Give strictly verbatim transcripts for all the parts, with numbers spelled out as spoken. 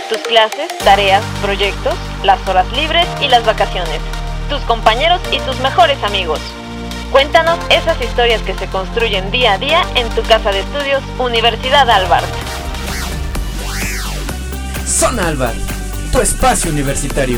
tus clases, tareas, proyectos, las horas libres y las vacaciones, tus compañeros y tus mejores amigos. Cuéntanos esas historias que se construyen día a día en tu casa de estudios Universidad Albart. Zona Albart, tu espacio universitario.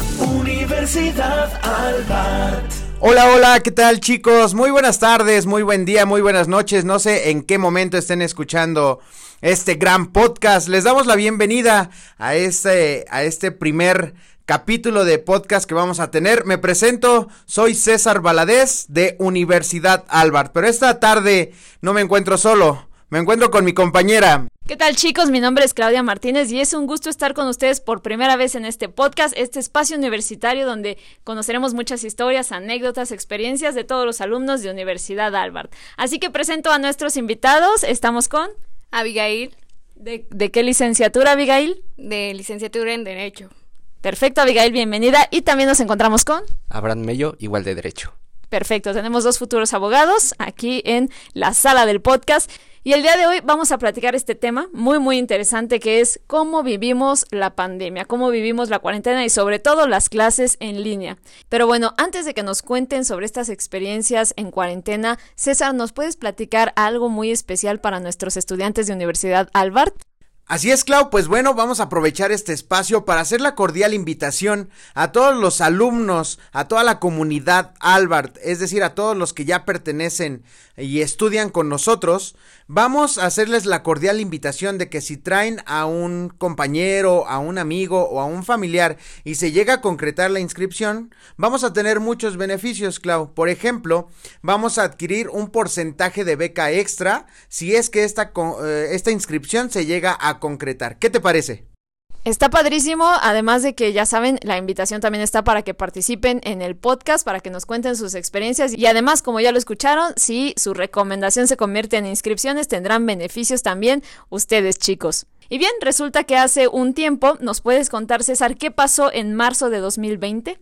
Universidad Albart. Hola, hola, ¿qué tal, chicos? Muy buenas tardes, muy buen día, muy buenas noches. No sé en qué momento estén escuchando este gran podcast. Les damos la bienvenida a este, a este primer capítulo de podcast que vamos a tener. Me presento, soy César Valadez de Universidad Albart, pero esta tarde no me encuentro solo, me encuentro con mi compañera. ¿Qué tal, chicos? Mi nombre es Claudia Martínez y es un gusto estar con ustedes por primera vez en este podcast, este espacio universitario donde conoceremos muchas historias, anécdotas, experiencias de todos los alumnos de Universidad Albart. Así que presento a nuestros invitados. Estamos con Abigail. ¿De, de qué licenciatura, Abigail? De licenciatura en Derecho. Perfecto, Abigail, bienvenida. Y también nos encontramos con Abraham Mello, igual de Derecho. Perfecto, tenemos dos futuros abogados aquí en la sala del podcast. Y el día de hoy vamos a platicar este tema muy muy interesante, que es cómo vivimos la pandemia, cómo vivimos la cuarentena y sobre todo las clases en línea. Pero bueno, antes de que nos cuenten sobre estas experiencias en cuarentena, César, ¿nos puedes platicar algo muy especial para nuestros estudiantes de Universidad Albart? Así es, Clau, pues bueno, vamos a aprovechar este espacio para hacer la cordial invitación a todos los alumnos, a toda la comunidad Albart, es decir, a todos los que ya pertenecen y estudian con nosotros. Vamos a hacerles la cordial invitación de que si traen a un compañero, a un amigo o a un familiar y se llega a concretar la inscripción, vamos a tener muchos beneficios, Clau. Por ejemplo, vamos a adquirir un porcentaje de beca extra si es que esta, eh, esta inscripción se llega a concretar. ¿Qué te parece? Está padrísimo, además de que ya saben, la invitación también está para que participen en el podcast, para que nos cuenten sus experiencias y además, como ya lo escucharon, si su recomendación se convierte en inscripciones, tendrán beneficios también ustedes, chicos. Y bien, resulta que hace un tiempo, ¿nos puedes contar, César, qué pasó en marzo de dos mil veinte?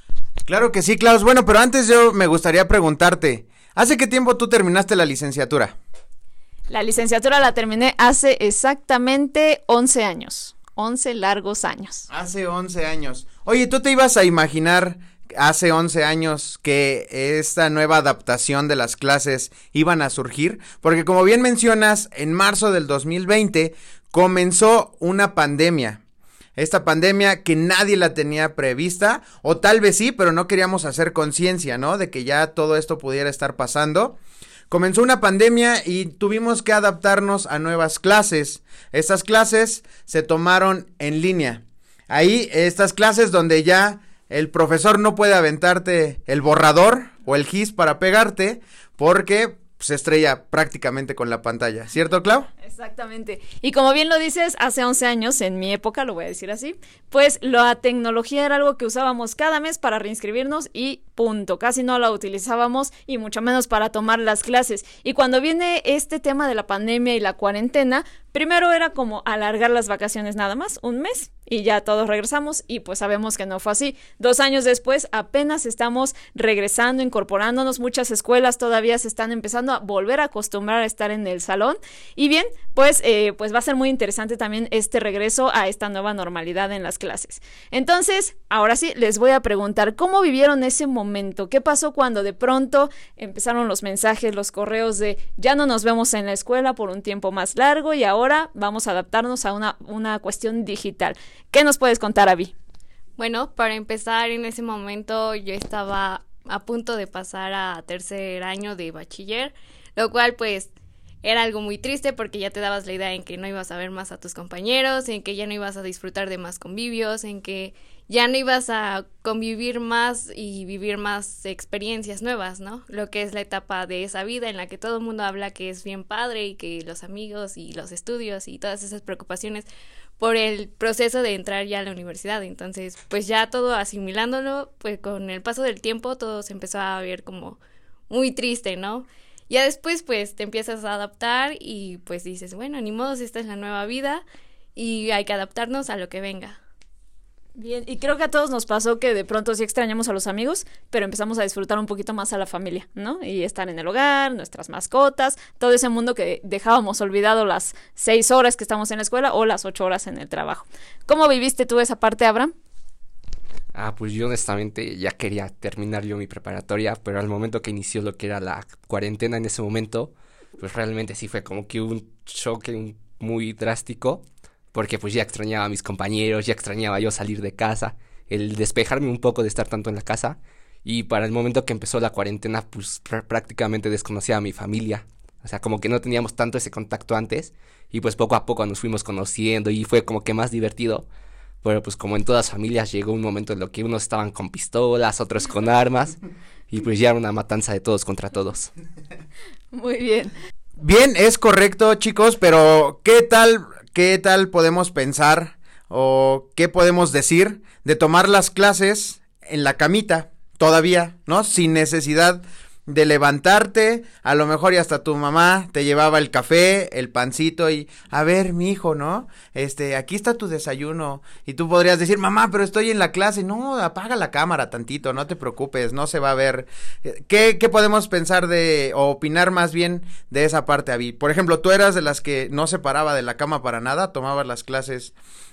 Claro que sí, Klaus. Bueno, pero antes yo me gustaría preguntarte, ¿hace qué tiempo tú terminaste la licenciatura? La licenciatura la terminé hace exactamente once años. once largos años. Hace once años. Oye, ¿tú te ibas a imaginar hace once años que esta nueva adaptación de las clases iban a surgir? Porque como bien mencionas, en marzo del dos mil veinte comenzó una pandemia. Esta pandemia que nadie la tenía prevista, o tal vez sí, pero no queríamos hacer conciencia, ¿no? De que ya todo esto pudiera estar pasando. Comenzó una pandemia y tuvimos que adaptarnos a nuevas clases. Estas clases se tomaron en línea. Ahí, estas clases donde ya el profesor no puede aventarte el borrador o el gis para pegarte porque se estrella prácticamente con la pantalla. ¿Cierto, Clau? Exactamente. Y como bien lo dices, hace once años, en mi época, lo voy a decir así, pues la tecnología era algo que usábamos cada mes para reinscribirnos y punto. Casi no la utilizábamos y mucho menos para tomar las clases. Y cuando viene este tema de la pandemia y la cuarentena, primero era como alargar las vacaciones nada más, un mes, y ya todos regresamos y pues sabemos que no fue así. Dos años después apenas estamos regresando, incorporándonos. Muchas escuelas todavía se están empezando a volver a acostumbrar a estar en el salón. Y bien, pues, eh, pues va a ser muy interesante también este regreso a esta nueva normalidad en las clases. Entonces, ahora sí, les voy a preguntar, ¿cómo vivieron ese momento? ¿Qué pasó cuando de pronto empezaron los mensajes, los correos de ya no nos vemos en la escuela por un tiempo más largo y ahora vamos a adaptarnos a una, una cuestión digital? ¿Qué nos puedes contar, Abby? Bueno, para empezar, en ese momento yo estaba a punto de pasar a tercer año de bachiller, lo cual pues era algo muy triste porque ya te dabas la idea en que no ibas a ver más a tus compañeros, en que ya no ibas a disfrutar de más convivios, en que ya no ibas a convivir más y vivir más experiencias nuevas, ¿no? Lo que es la etapa de esa vida en la que todo el mundo habla que es bien padre y que los amigos y los estudios y todas esas preocupaciones por el proceso de entrar ya a la universidad. Entonces, pues ya todo asimilándolo, pues con el paso del tiempo todo se empezó a ver como muy triste, ¿no? Ya después, pues, te empiezas a adaptar y, pues, dices, bueno, ni modo, esta es la nueva vida y hay que adaptarnos a lo que venga. Bien, y creo que a todos nos pasó que de pronto sí extrañamos a los amigos, pero empezamos a disfrutar un poquito más a la familia, ¿no? Y estar en el hogar, nuestras mascotas, todo ese mundo que dejábamos olvidado las seis horas que estamos en la escuela o las ocho horas en el trabajo. ¿Cómo viviste tú esa parte, Abraham? Ah, pues yo honestamente ya quería terminar yo mi preparatoria, pero al momento que inició lo que era la cuarentena en ese momento, pues realmente sí fue como que un choque un- muy drástico, porque pues ya extrañaba a mis compañeros, ya extrañaba yo salir de casa, el despejarme un poco de estar tanto en la casa, y para el momento que empezó la cuarentena, pues pr- prácticamente desconocía a mi familia, o sea, como que no teníamos tanto ese contacto antes, y pues poco a poco nos fuimos conociendo, y fue como que más divertido, pero pues como en todas familias llegó un momento en lo que unos estaban con pistolas, otros con armas, y pues ya era una matanza de todos contra todos. Muy bien. Bien, es correcto, chicos, pero ¿qué tal, qué tal podemos pensar o qué podemos decir de tomar las clases en la camita todavía, ¿no? Sin necesidad de levantarte, a lo mejor y hasta tu mamá te llevaba el café, el pancito y, a ver, mi hijo, ¿no? Este, aquí está tu desayuno y tú podrías decir, mamá, pero estoy en la clase, no, apaga la cámara tantito, no te preocupes, no se va a ver. ¿Qué, qué podemos pensar de, o opinar más bien de esa parte, Abby? Por ejemplo, tú eras de las que no se paraba de la cama para nada, tomabas las clases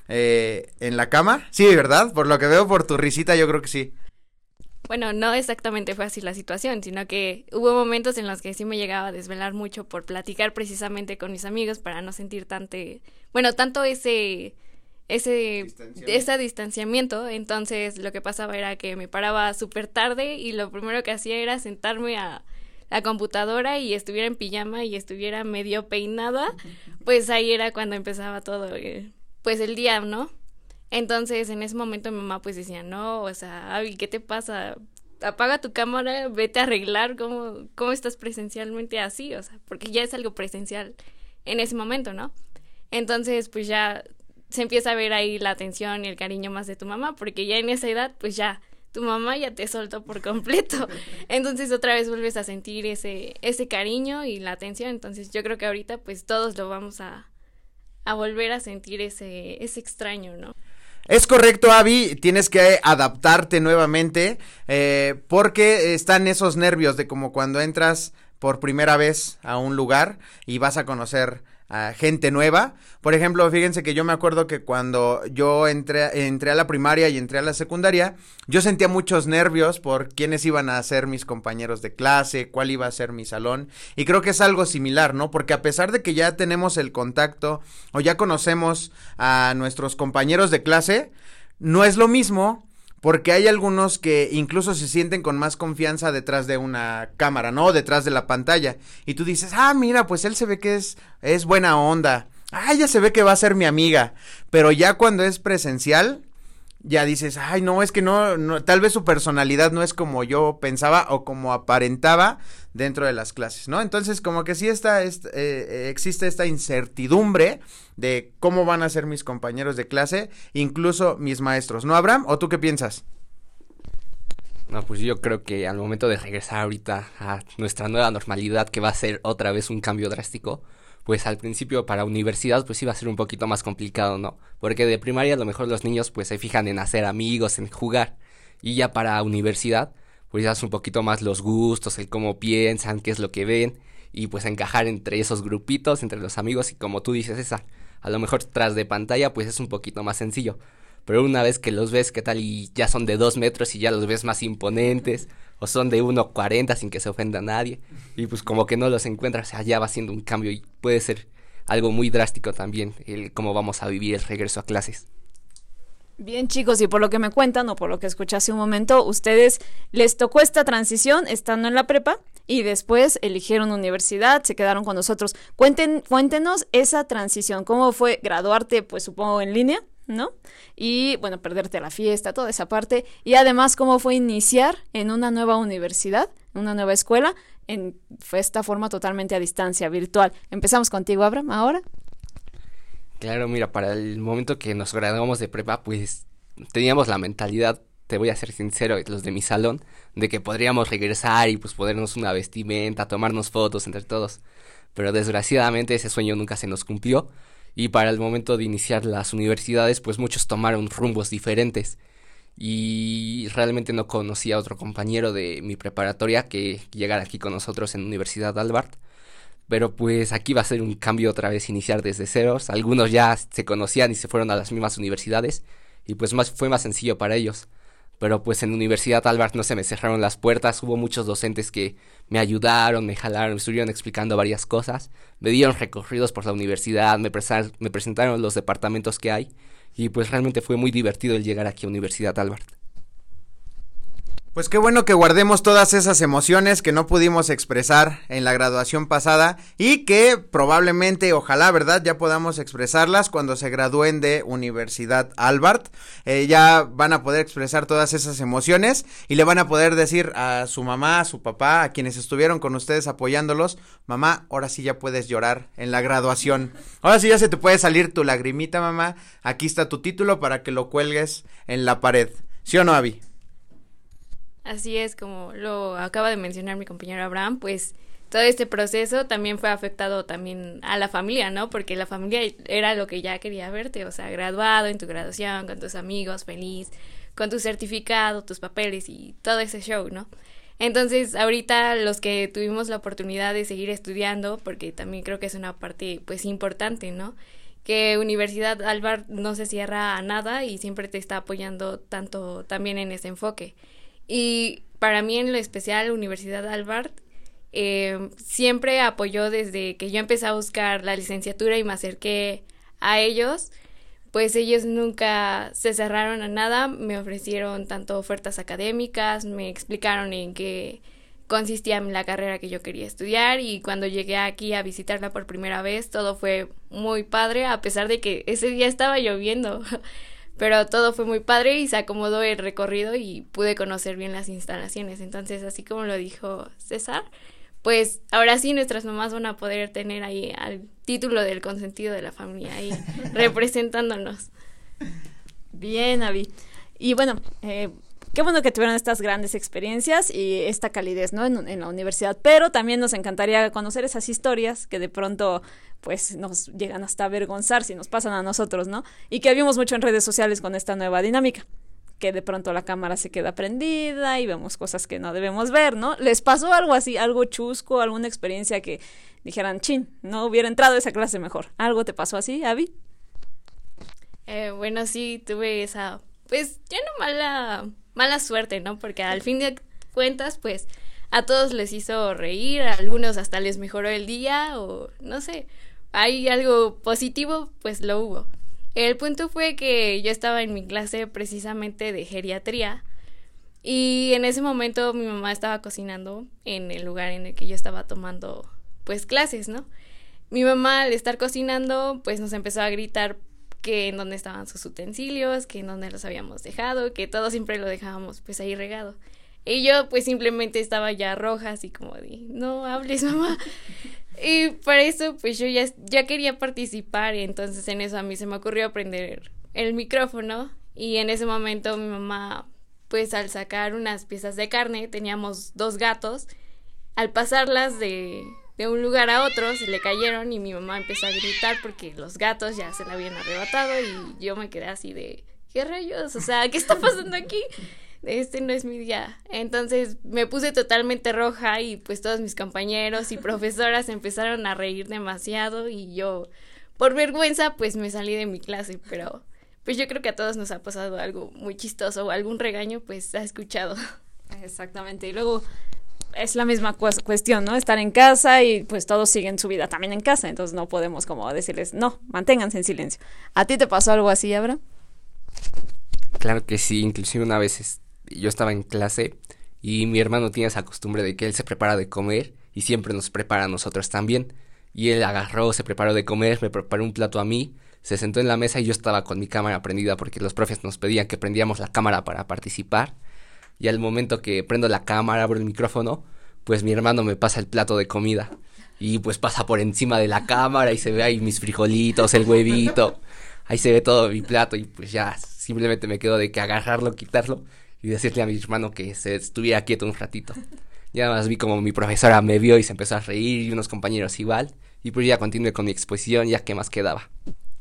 eh, en la cama, sí, ¿verdad? Por lo que veo por tu risita, yo creo que sí. Bueno, no exactamente fue así la situación, sino que hubo momentos en los que sí me llegaba a desvelar mucho por platicar precisamente con mis amigos para no sentir tanto, bueno, tanto ese, ese, Distanciamiento. ese distanciamiento. Entonces lo que pasaba era que me paraba súper tarde y lo primero que hacía era sentarme a la computadora y estuviera en pijama y estuviera medio peinada, pues ahí era cuando empezaba todo, eh, pues el día, ¿no? Entonces, en ese momento mi mamá pues decía, no, o sea, Abby, ¿qué te pasa? Apaga tu cámara, vete a arreglar, ¿cómo, cómo estás presencialmente así? O sea, porque ya es algo presencial en ese momento, ¿no? Entonces, pues ya se empieza a ver ahí la atención y el cariño más de tu mamá, porque ya en esa edad, pues ya, tu mamá ya te soltó por completo. Entonces, otra vez vuelves a sentir ese, ese cariño y la atención. Entonces, yo creo que ahorita, pues, todos lo vamos a, a volver a sentir ese, ese extraño, ¿no? Es correcto, Abby, tienes que adaptarte nuevamente eh, porque están esos nervios de como cuando entras por primera vez a un lugar y vas a conocer a gente nueva. Por ejemplo, fíjense que yo me acuerdo que cuando yo entré, entré a la primaria y entré a la secundaria, yo sentía muchos nervios por quiénes iban a ser mis compañeros de clase, cuál iba a ser mi salón, y creo que es algo similar, ¿no? Porque a pesar de que ya tenemos el contacto o ya conocemos a nuestros compañeros de clase, no es lo mismo. Porque hay algunos que incluso se sienten con más confianza detrás de una cámara, ¿no? Detrás de la pantalla. Y tú dices, ah, mira, pues él se ve que es, es buena onda. Ah, ya se ve que va a ser mi amiga. Pero ya cuando es presencial, ya dices, ay, no, es que no, no, tal vez su personalidad no es como yo pensaba o como aparentaba dentro de las clases, ¿no? Entonces, como que sí está, est- eh, existe esta incertidumbre de cómo van a ser mis compañeros de clase, incluso mis maestros, ¿no, Abraham? ¿O tú qué piensas? No, pues yo creo que al momento de regresar ahorita a nuestra nueva normalidad, que va a ser otra vez un cambio drástico, pues al principio para universidad pues iba a ser un poquito más complicado, ¿no? Porque de primaria a lo mejor los niños pues se fijan en hacer amigos, en jugar, y ya para universidad pues ya es un poquito más los gustos, el cómo piensan, qué es lo que ven, y pues encajar entre esos grupitos, entre los amigos, y como tú dices, esa, a lo mejor tras de pantalla pues es un poquito más sencillo. Pero una vez que los ves, ¿qué tal? Y ya son de dos metros y ya los ves más imponentes, o son de uno cuarenta sin que se ofenda a nadie, y pues como que no los encuentras, o sea, ya va siendo un cambio y puede ser algo muy drástico también, el cómo vamos a vivir el regreso a clases. Bien, chicos, y por lo que me cuentan o por lo que escuché hace un momento, ustedes les tocó esta transición estando en la prepa y después eligieron universidad, se quedaron con nosotros. Cuenten, cuéntenos esa transición, ¿cómo fue graduarte? Pues supongo en línea, ¿no? Y bueno, perderte la fiesta, toda esa parte, y además cómo fue iniciar en una nueva universidad, una nueva escuela, en fue esta forma totalmente a distancia, virtual. Empezamos contigo, Abraham, ahora. Claro, mira, para el momento que nos graduamos de prepa, pues teníamos la mentalidad, te voy a ser sincero, los de mi salón, de que podríamos regresar y pues ponernos una vestimenta, tomarnos fotos entre todos, pero desgraciadamente ese sueño nunca se nos cumplió. Y para el momento de iniciar las universidades, pues muchos tomaron rumbos diferentes. Y realmente no conocía a otro compañero de mi preparatoria que llegara aquí con nosotros en Universidad Albart. Pero pues aquí va a ser un cambio otra vez, iniciar desde ceros. Algunos ya se conocían y se fueron a las mismas universidades y pues más fue más sencillo para ellos. Pero pues en Universidad Albart no se me cerraron las puertas, hubo muchos docentes que me ayudaron, me jalaron, me estuvieron explicando varias cosas, me dieron recorridos por la universidad, me, presa- me presentaron los departamentos que hay y pues realmente fue muy divertido el llegar aquí a Universidad Albart. Pues qué bueno que guardemos todas esas emociones que no pudimos expresar en la graduación pasada y que probablemente, ojalá, ¿verdad?, ya podamos expresarlas cuando se gradúen de Universidad Albart. Eh, ya van a poder expresar todas esas emociones y le van a poder decir a su mamá, a su papá, a quienes estuvieron con ustedes apoyándolos: mamá, ahora sí ya puedes llorar en la graduación. Ahora sí ya se te puede salir tu lagrimita, mamá. Aquí está tu título para que lo cuelgues en la pared. ¿Sí o no, Abby? Así es, como lo acaba de mencionar mi compañero Abraham, pues todo este proceso también fue afectado también a la familia, ¿no? Porque la familia era lo que ya quería verte, o sea, graduado en tu graduación, con tus amigos, feliz, con tu certificado, tus papeles y todo ese show, ¿no? Entonces, ahorita los que tuvimos la oportunidad de seguir estudiando, porque también creo que es una parte, pues, importante, ¿no? Que Universidad Albart no se cierra a nada y siempre te está apoyando tanto también en ese enfoque. Y para mí en lo especial Universidad Albart eh, siempre apoyó desde que yo empecé a buscar la licenciatura y me acerqué a ellos, pues ellos nunca se cerraron a nada, me ofrecieron tanto ofertas académicas, me explicaron en qué consistía la carrera que yo quería estudiar y cuando llegué aquí a visitarla por primera vez todo fue muy padre, a pesar de que ese día estaba lloviendo. Pero todo fue muy padre y se acomodó el recorrido y pude conocer bien las instalaciones. Entonces, así como lo dijo César, pues ahora sí nuestras mamás van a poder tener ahí al título del consentido de la familia ahí representándonos. Bien, Abby. Y bueno, eh, qué bueno que tuvieron estas grandes experiencias y esta calidez, ¿no? En, en la universidad, pero también nos encantaría conocer esas historias que de pronto pues nos llegan hasta avergonzar si nos pasan a nosotros, ¿no? Y que vimos mucho en redes sociales con esta nueva dinámica, que de pronto la cámara se queda prendida y vemos cosas que no debemos ver, ¿no? ¿Les pasó algo así, algo chusco, alguna experiencia que dijeran, chin, no hubiera entrado a esa clase mejor? ¿Algo te pasó así, Abby? Eh, bueno, sí, tuve esa, pues ya no mala, mala suerte, ¿no? Porque al fin de cuentas, pues a todos les hizo reír, a algunos hasta les mejoró el día o no sé, hay algo positivo, pues lo hubo. El punto fue que yo estaba en mi clase precisamente de geriatría y en ese momento mi mamá estaba cocinando en el lugar en el que yo estaba tomando pues clases, ¿no? Mi mamá al estar cocinando pues nos empezó a gritar que en dónde estaban sus utensilios, que en dónde los habíamos dejado, que todo siempre lo dejábamos pues ahí regado. Y yo pues simplemente estaba ya roja, así como de, no hables, mamá. Y para eso pues yo ya, ya quería participar y entonces en eso a mí se me ocurrió prender el micrófono y en ese momento mi mamá pues al sacar unas piezas de carne, teníamos dos gatos, al pasarlas de, de un lugar a otro se le cayeron y mi mamá empezó a gritar porque los gatos ya se la habían arrebatado y yo me quedé así de, ¿qué rayos? O sea, ¿qué está pasando aquí? Este no es mi día. Entonces me puse totalmente roja y pues todos mis compañeros y profesoras empezaron a reír demasiado y yo por vergüenza pues me salí de mi clase, pero pues yo creo que a todos nos ha pasado algo muy chistoso o algún regaño pues ha escuchado. Exactamente, y luego es la misma cu- cuestión, ¿no? Estar en casa y pues todos siguen su vida también en casa, entonces no podemos como decirles, no, manténganse en silencio. ¿A ti te pasó algo así, Abra? Claro que sí, inclusive una vez este, yo estaba en clase y mi hermano tiene esa costumbre de que él se prepara de comer y siempre nos prepara a nosotros también. Y él agarró, se preparó de comer, me preparó un plato a mí, se sentó en la mesa y yo estaba con mi cámara prendida porque los profes nos pedían que prendíamos la cámara para participar. Y al momento que prendo la cámara, abro el micrófono, pues mi hermano me pasa el plato de comida. Y pues pasa por encima de la cámara y se ve ahí mis frijolitos, el huevito. Ahí se ve todo mi plato y pues ya simplemente me quedo de que agarrarlo, quitarlo y decirle a mi hermano que se estuviera quieto un ratito. Ya más vi como mi profesora me vio y se empezó a reír y unos compañeros igual. Y pues ya continué con mi exposición, ya que más quedaba.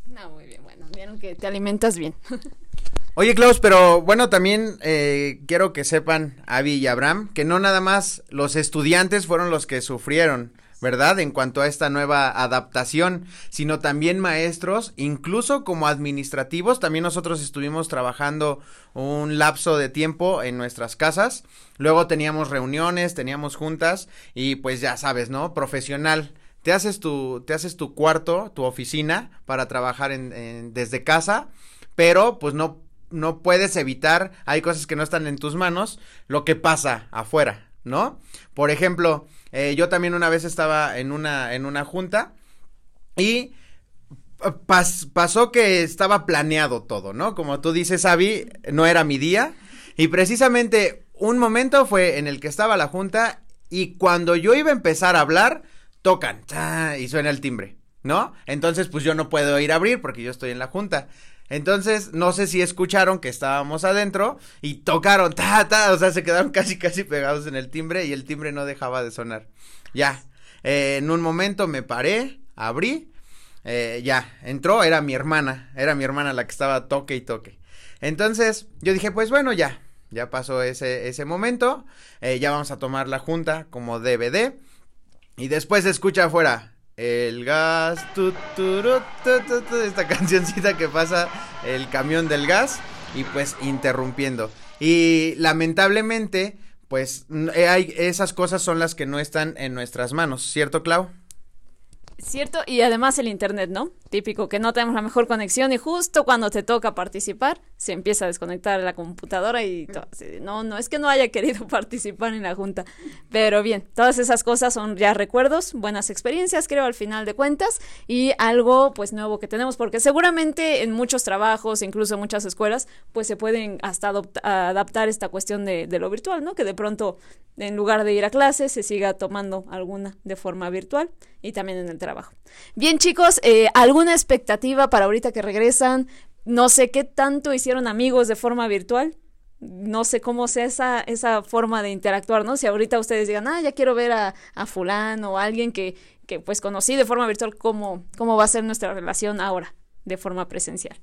bueno que te alimentas bien. Oye, Klaus, pero bueno, también eh, quiero que sepan, Abby y Abraham, que no nada más los estudiantes fueron los que sufrieron, ¿verdad? En cuanto a esta nueva adaptación, sino también maestros, incluso como administrativos, también nosotros estuvimos trabajando un lapso de tiempo en nuestras casas, luego teníamos reuniones, teníamos juntas y pues ya sabes, ¿no? Profesional. Te haces tu, te haces tu cuarto, tu oficina para trabajar en, en, desde casa, pero pues no no puedes evitar, hay cosas que no están en tus manos, lo que pasa afuera, ¿no? Por ejemplo, eh, yo también una vez estaba en una, en una junta y pas, pasó que estaba planeado todo, ¿no? Como tú dices, Abby, no era mi día y precisamente un momento fue en el que estaba la junta y cuando yo iba a empezar a hablar, tocan, y suena el timbre, ¿no? Entonces, pues yo no puedo ir a abrir porque yo estoy en la junta. Entonces, no sé si escucharon que estábamos adentro y tocaron, ta, ta, o sea, se quedaron casi, casi pegados en el timbre y el timbre no dejaba de sonar. Ya, eh, en un momento me paré, abrí, eh, ya, entró, era mi hermana, era mi hermana la que estaba toque y toque. Entonces, yo dije, pues bueno, ya, ya pasó ese, ese momento, eh, ya vamos a tomar la junta como D V D y después se escucha afuera. El gas, tu, tu, tu, tu, tu, tu, esta cancioncita que pasa el camión del gas y pues interrumpiendo. Y lamentablemente, pues hay, esas cosas son las que no están en nuestras manos, ¿cierto, Clau? Cierto, y además el internet, ¿no? Típico que no tenemos la mejor conexión y justo cuando te toca participar, se empieza a desconectar la computadora y todo, no, no es que no haya querido participar en la junta, pero bien, todas esas cosas son ya recuerdos, buenas experiencias, creo, al final de cuentas, y algo, pues, nuevo que tenemos, porque seguramente en muchos trabajos, incluso en muchas escuelas, pues, se pueden hasta adopta, adaptar esta cuestión de, de lo virtual, ¿no? Que de pronto, en lugar de ir a clases, se siga tomando alguna de forma virtual, y también en el trabajo. Bien, chicos, eh, ¿alguna expectativa para ahorita que regresan? No sé qué tanto hicieron amigos de forma virtual. No sé cómo sea esa, esa forma de interactuar, ¿no? Si ahorita ustedes digan, ah, ya quiero ver a, a fulano o a alguien que, que pues conocí de forma virtual, ¿cómo, cómo va a ser nuestra relación ahora de forma presencial?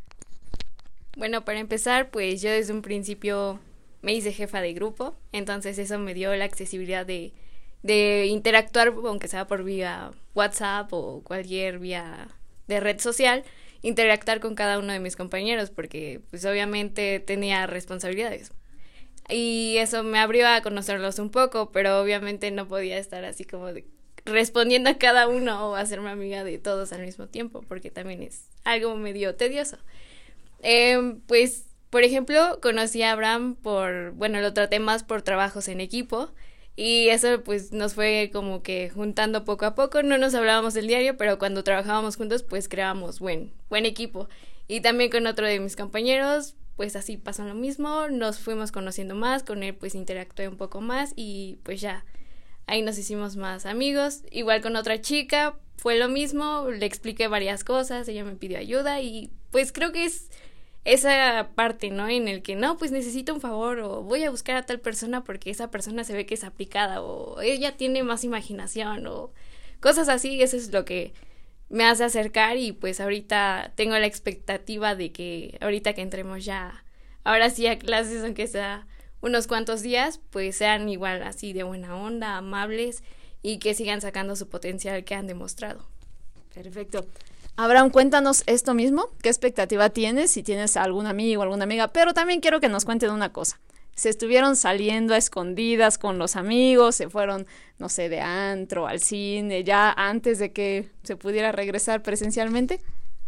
Bueno, para empezar, pues yo desde un principio me hice jefa de grupo, entonces eso me dio la accesibilidad de de interactuar, aunque sea por vía WhatsApp o cualquier vía de red social, interactuar con cada uno de mis compañeros, porque pues obviamente tenía responsabilidades. Y eso me abrió a conocerlos un poco, pero obviamente no podía estar así como de respondiendo a cada uno o hacerme amiga de todos al mismo tiempo, porque también es algo medio tedioso. Eh, pues, por ejemplo, conocí a Abraham por, bueno, lo traté más por trabajos en equipo, y eso pues nos fue como que juntando poco a poco, no nos hablábamos del diario, pero cuando trabajábamos juntos pues creábamos buen, buen equipo. Y también con otro de mis compañeros pues así pasó lo mismo, nos fuimos conociendo más, con él pues interactué un poco más y pues ya ahí nos hicimos más amigos. Igual con otra chica fue lo mismo, le expliqué varias cosas, ella me pidió ayuda y pues creo que es esa parte, ¿no? En el que, no, pues necesito un favor o voy a buscar a tal persona porque esa persona se ve que es aplicada o ella tiene más imaginación o cosas así. Eso es lo que me hace acercar y pues ahorita tengo la expectativa de que ahorita que entremos ya, ahora sí a clases, aunque sea unos cuantos días, pues sean igual así de buena onda, amables y que sigan sacando su potencial que han demostrado. Perfecto. Abraham, cuéntanos esto mismo, ¿qué expectativa tienes? Si tienes algún amigo o alguna amiga, pero también quiero que nos cuenten una cosa. ¿Se estuvieron saliendo a escondidas con los amigos? ¿Se fueron, no sé, de antro, al cine, ya antes de que se pudiera regresar presencialmente?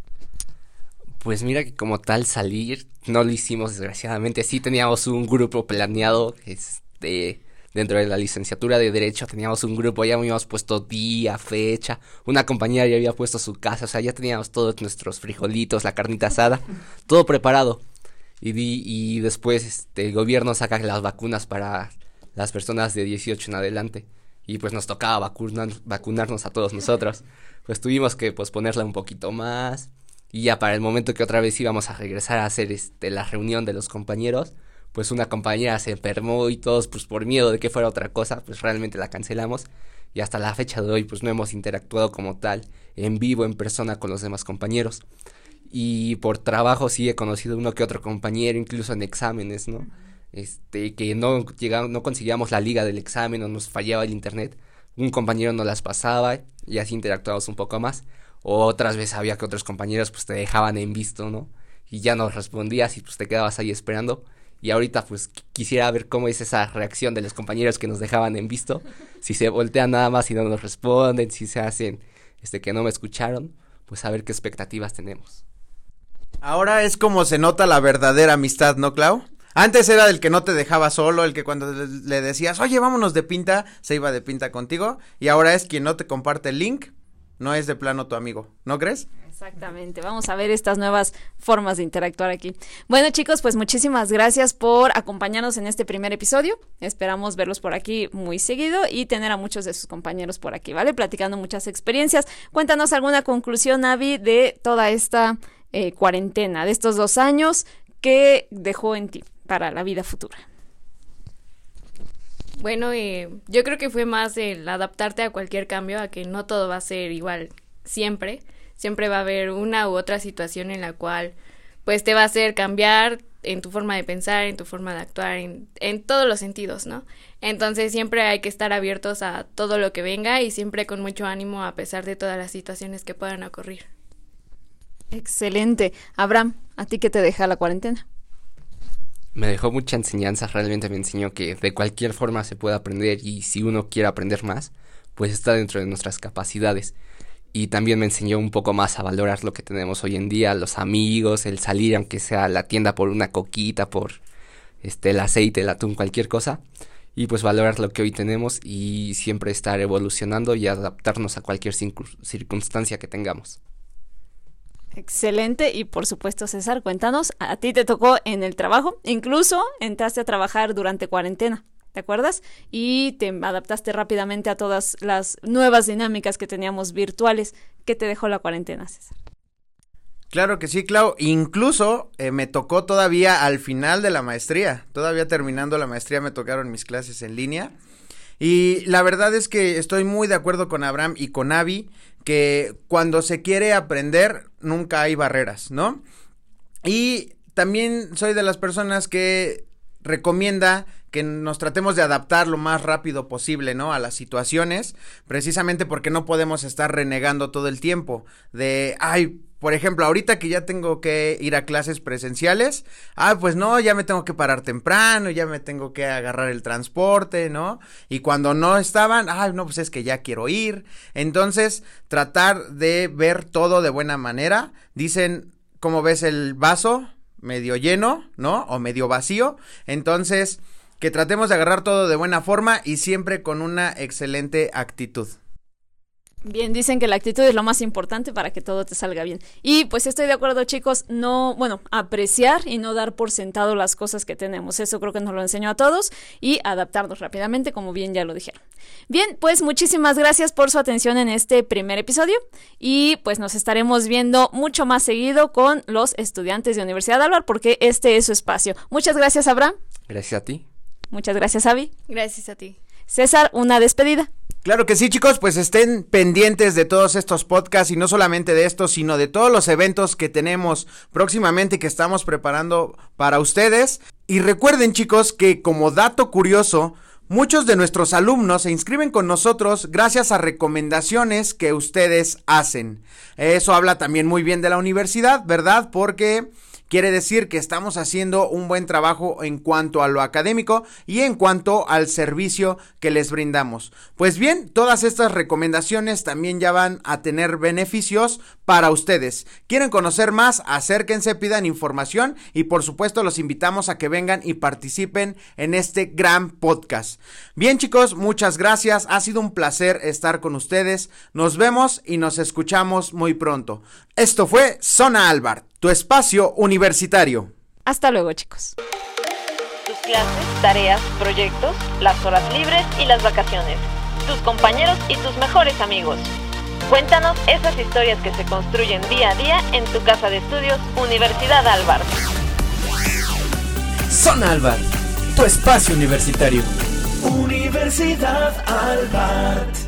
Pues mira que como tal salir no lo hicimos desgraciadamente. Sí teníamos un grupo planeado, este... dentro de la licenciatura de Derecho teníamos un grupo, ya habíamos puesto día, fecha, una compañera ya había puesto su casa, o sea, ya teníamos todos nuestros frijolitos, la carnita asada, todo preparado. Y, di, y después este, el gobierno saca las vacunas para las personas de dieciocho en adelante. Y pues nos tocaba vacunar, vacunarnos a todos nosotros. Pues tuvimos que posponerla un poquito más. Y ya para el momento que otra vez íbamos a regresar a hacer este, la reunión de los compañeros, pues una compañera se enfermó y todos pues por miedo de que fuera otra cosa, pues realmente la cancelamos y hasta la fecha de hoy pues no hemos interactuado como tal en vivo, en persona con los demás compañeros. Y por trabajo sí he conocido uno que otro compañero, incluso en exámenes, ¿no? Este, que no llegamos, no conseguíamos la liga del examen o nos fallaba el internet. Un compañero nos las pasaba y así interactuábamos un poco más. O otras veces había que otros compañeros pues te dejaban en visto, ¿no? Y ya no respondías y pues te quedabas ahí esperando. Y ahorita pues quisiera ver cómo es esa reacción de los compañeros que nos dejaban en visto. Si se voltean nada más y no nos responden, si se hacen este que no me escucharon, pues a ver qué expectativas tenemos. Ahora es como se nota la verdadera amistad, ¿no, Clau? Antes era el que no te dejaba solo, el que cuando le, le decías, oye, vámonos de pinta, se iba de pinta contigo. Y ahora es quien no te comparte el link, no es de plano tu amigo, ¿no crees? Exactamente, vamos a ver estas nuevas formas de interactuar aquí. Bueno, chicos, pues muchísimas gracias por acompañarnos en este primer episodio. Esperamos verlos por aquí muy seguido y tener a muchos de sus compañeros por aquí, ¿vale? Platicando muchas experiencias. Cuéntanos alguna conclusión, Avi, de toda esta eh, cuarentena, de estos dos años, ¿qué dejó en ti para la vida futura? Bueno, eh, yo creo que fue más el adaptarte a cualquier cambio, a que no todo va a ser igual siempre. Siempre va a haber una u otra situación en la cual pues te va a hacer cambiar en tu forma de pensar, en tu forma de actuar, en, en todos los sentidos, ¿no? Entonces siempre hay que estar abiertos a todo lo que venga y siempre con mucho ánimo a pesar de todas las situaciones que puedan ocurrir. Excelente. Abraham, ¿a ti qué te deja la cuarentena? Me dejó mucha enseñanza, realmente me enseñó que de cualquier forma se puede aprender y si uno quiere aprender más, pues está dentro de nuestras capacidades. Y también me enseñó un poco más a valorar lo que tenemos hoy en día, los amigos, el salir aunque sea a la tienda por una coquita, por este el aceite, el atún, cualquier cosa. Y pues valorar lo que hoy tenemos y siempre estar evolucionando y adaptarnos a cualquier circunstancia que tengamos. Excelente, y por supuesto, César, cuéntanos, a ti te tocó en el trabajo, incluso entraste a trabajar durante cuarentena, ¿te acuerdas? Y te adaptaste rápidamente a todas las nuevas dinámicas que teníamos virtuales. ¿Qué te dejó la cuarentena, César? Claro que sí, Clau, incluso eh, me tocó todavía al final de la maestría, todavía terminando la maestría me tocaron mis clases en línea. Y la verdad es que estoy muy de acuerdo con Abraham y con Avi, que cuando se quiere aprender nunca hay barreras, ¿no? Y también soy de las personas que recomienda que nos tratemos de adaptar lo más rápido posible, ¿no? A las situaciones, precisamente porque no podemos estar renegando todo el tiempo de, ay, por ejemplo, ahorita que ya tengo que ir a clases presenciales, ah, pues no, ya me tengo que parar temprano, ya me tengo que agarrar el transporte, ¿no? Y cuando no estaban, ay, no, pues es que ya quiero ir. Entonces, tratar de ver todo de buena manera. Dicen, ¿cómo ves el vaso? Medio lleno, ¿no? O medio vacío. Entonces, que tratemos de agarrar todo de buena forma y siempre con una excelente actitud. Bien, dicen que la actitud es lo más importante para que todo te salga bien. Y pues estoy de acuerdo, chicos, no, bueno, apreciar y no dar por sentado las cosas que tenemos. Eso creo que nos lo enseñó a todos y adaptarnos rápidamente, como bien ya lo dijeron. Bien, pues muchísimas gracias por su atención en este primer episodio y pues nos estaremos viendo mucho más seguido con los estudiantes de Universidad Álvar porque este es su espacio. Muchas gracias, Abraham. Gracias a ti. Muchas gracias, Avi. Gracias a ti. César, una despedida. Claro que sí, chicos, pues estén pendientes de todos estos podcasts y no solamente de estos, sino de todos los eventos que tenemos próximamente y que estamos preparando para ustedes. Y recuerden, chicos, que como dato curioso, muchos de nuestros alumnos se inscriben con nosotros gracias a recomendaciones que ustedes hacen. Eso habla también muy bien de la universidad, ¿verdad? Porque quiere decir que estamos haciendo un buen trabajo en cuanto a lo académico y en cuanto al servicio que les brindamos. Pues bien, todas estas recomendaciones también ya van a tener beneficios para ustedes. ¿Quieren conocer más? Acérquense, pidan información y por supuesto los invitamos a que vengan y participen en este gran podcast. Bien, chicos, muchas gracias. Ha sido un placer estar con ustedes. Nos vemos y nos escuchamos muy pronto. Esto fue Zona Álvar, tu espacio universitario. Hasta luego, chicos. Tus clases, tareas, proyectos, las horas libres y las vacaciones. Tus compañeros y tus mejores amigos. Cuéntanos esas historias que se construyen día a día en tu casa de estudios Universidad Álvar. Zona Álvar, tu espacio universitario. Universidad Álvar.